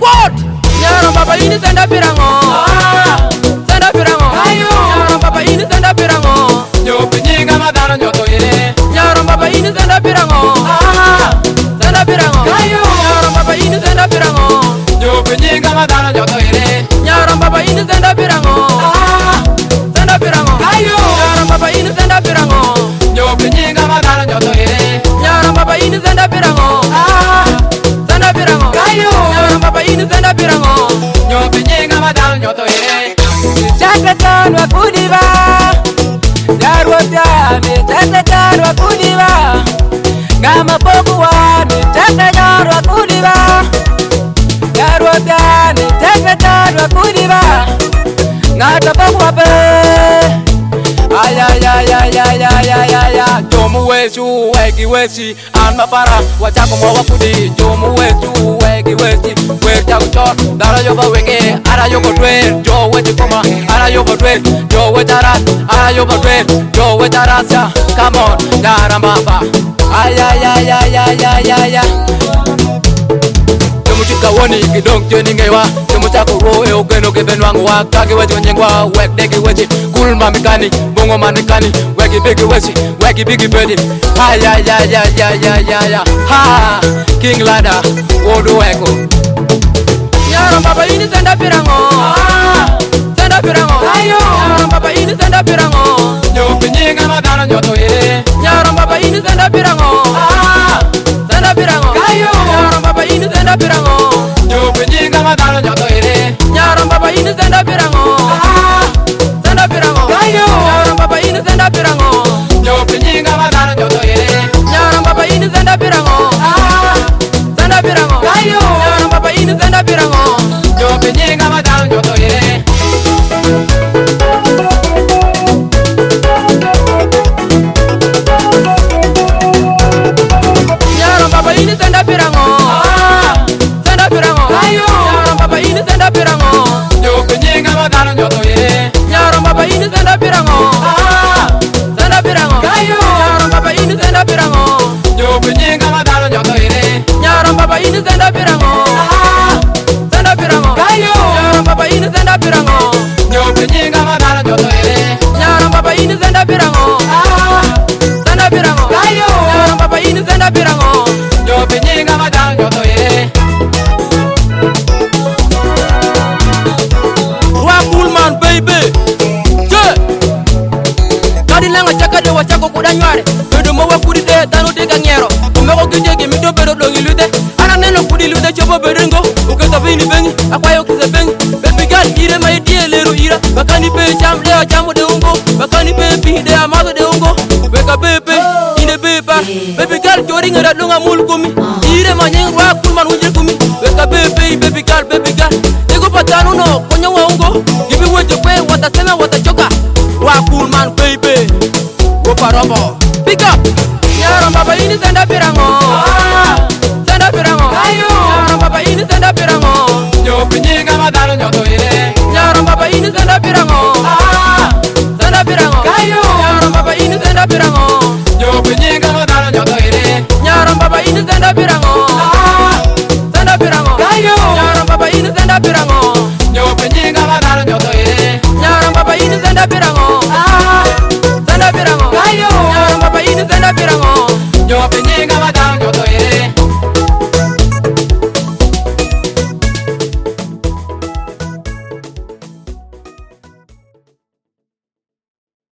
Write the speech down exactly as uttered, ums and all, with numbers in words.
What? Nyaram papa ini senda pirango. Senda pirango. Nyaram papa ini senda pirango. Nyo pinyinga madana nyoto ire. Nyaram papa ini senda pirango. Senda pirango. Nyaram papa ini senda pirango. Nyo pinyinga madana nyoto ire. Nyaram papa ini senda pirango. Senda pirango. Nyaram papa ini senda pirango. Nyo pinyinga madana nyoto ire. Nyaram papa ini senda pirango. Senda pirango. Nyaram papa ini senda pirango. Nyo pinyinga madana nyoto ire. Chakatan wa kudiba. Darwata mi chakatan wa kudiba. Gama pokuwa mi chakatan wa kudiba. Darwata mi chakatan wa kudiba. Ngata pokuwa pe. Ay ay ay ay ay ay ay ay ay. Jomu wesu wegi wesi anma para wachako mo wakudi. Jomu wesu wegi wesi wechako chon dara yoba wenge ara yoba dwe jo wechi kuma ara yoba dwe jo wecharas ara yoba dwe jo wecharas ya come on dara mama. Ay ay ay ay ay ay ay ay. Mutika woni kidong jeni ngewa Muchako ro e ogeno ke benwangu wa kage weji nyengwa wek deki weji kulma mikani bongo manikani weki bigi weji weki bigi bedi ay ay ay ay ay ay ay ha King Lada wodo weko Nyaram papa ini senda pirango senda pirango Nyaram papa ini senda pirango Nyo pinyinga madana nyoto ire. Nyaram papa ini senda pirango senda pirango Nyaram papa ini senda pirango Nyo pinyinga madana nyoto ire. Nyaram papa ini senda pirango. Senda pirango. Nyaram papa ini senda pirango. Nyo pinyinga madana nyoto ire. Nyaram papa ini senda pirango. Senda pirango. Nyaram papa ini senda pirango. Nyo pinyinga madana nyoto ire. Nyaram papa ini senda pirango. Senda pirango. Nyaram papa ini senda pirango. Nyo pinyinga madana nyoto ire. Nyaram papa ini senda pirango. Senda pirango. Nyaram papa ini senda pirango. Nyo pinyinga madana nyoto ire. Nyaram papa ini senda pirango. Senda pirango. Nyaram papa ini senda pirango. Nyo pinyinga madana nyoto ire. Nyaram papa ini senda pirango. Senda pirango. Nyaram papa ini senda pirango. Nyo pinyinga madana nyoto ire. Roi Coolman baby. Je. Kadi langa chaka de wachako kudanyware. Bedo mo wakudi de tanu de gangero. Omeko gijege mi do bedo dongi lude. Ana neno kudi lude chobo berengo. Uketa vini bengi akwayo kise bengi. Baby girl ire mai die lero ira. Bakani pe jam leo jamu de ungo. Bakani pe pi de amado de ungo. Beka bebe ine beba. Baby girl jori ngara lunga mul kumi. Ire manyeng Roi Coolman unje kumi. Beka bebe baby girl baby girl. Ego patano no konyo wa ungo. Gibi weje kwe watasema watachoka. Roi Coolman baby. Go parombo. Pick up. Nyaram papa ini senda pirango. Senda pirango. Nyaram papa ini senda pirango. Nyo pinyinga madana nyoto ire. Nyaram papa ini senda pirango. Senda pirango. Nyaram papa ini senda pirango. Nyo pinyinga madana nyoto ire. Nyaram papa ini senda pirango. Senda pirango. Nyaram papa ini senda pirango. Nyo pinyinga madana nyoto ire. Nyaram papa ini senda pirango. Senda pirango. Nyaram papa ini senda pirango. Nyo pinyinga madana nyoto ire.